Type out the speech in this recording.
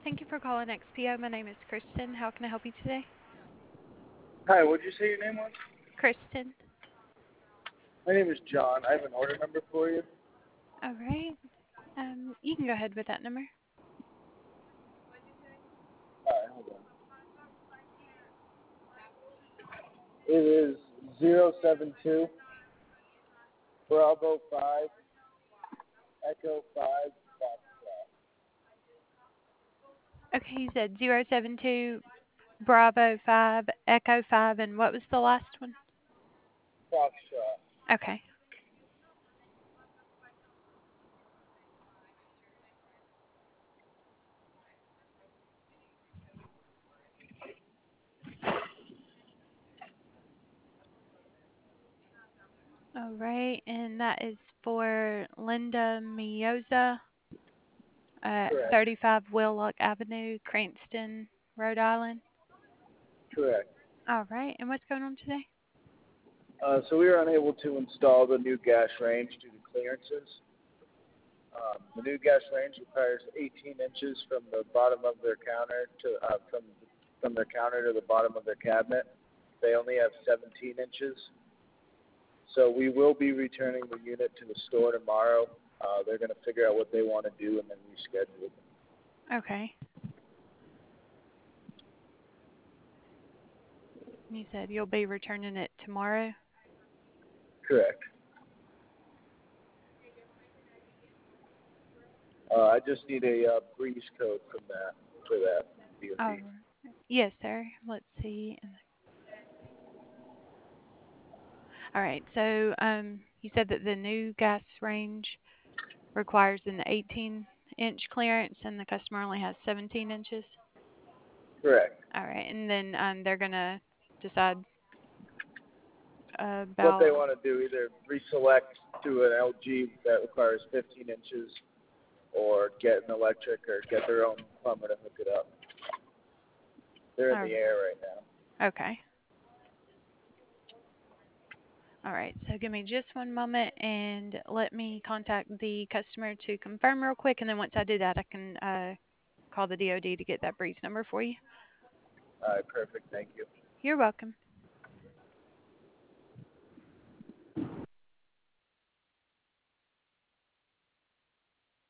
Thank you for calling XPO. My name is Kristen. How can I help you today? Hi, what did you say your name was? Kristen. My name is John. I have an order number for you. All right. You can go ahead with that number. Alright, hold on. It is 072 Bravo 5 Echo 5 Foxtrot. Okay, you said 072 Bravo 5 Echo 5, and what was the last one? Foxtrot. Okay. All right, and that is for Linda Mioza at Correct. 35 Willock Avenue, Cranston, Rhode Island. Correct. All right, and what's going on today? So we were unable to install the new gas range due to clearances. The new gas range requires 18 inches from the bottom of their counter to from their counter to the bottom of their cabinet. They only have 17 inches. So we will be returning the unit to the store tomorrow. They're going to figure out what they want to do and then reschedule it. Okay. You said you'll be returning it tomorrow? Correct. I just need a breeze code from that for that Oh, DOT. yes, sir. Let's see. All right. So, you said that the new gas range requires an 18-inch clearance, and the customer only has 17 inches. Correct. All right, and then they're gonna decide What they about. want to do, either reselect to an LG that requires 15 inches or get an electric or get their own plumber to hook it up. They're in Oh, the air right now. okay. All right. So give me just one moment, and let me contact the customer to confirm real quick, and then once I do that, I can call the DOD to get that breeze number for you. All right, perfect. Thank you. You're welcome.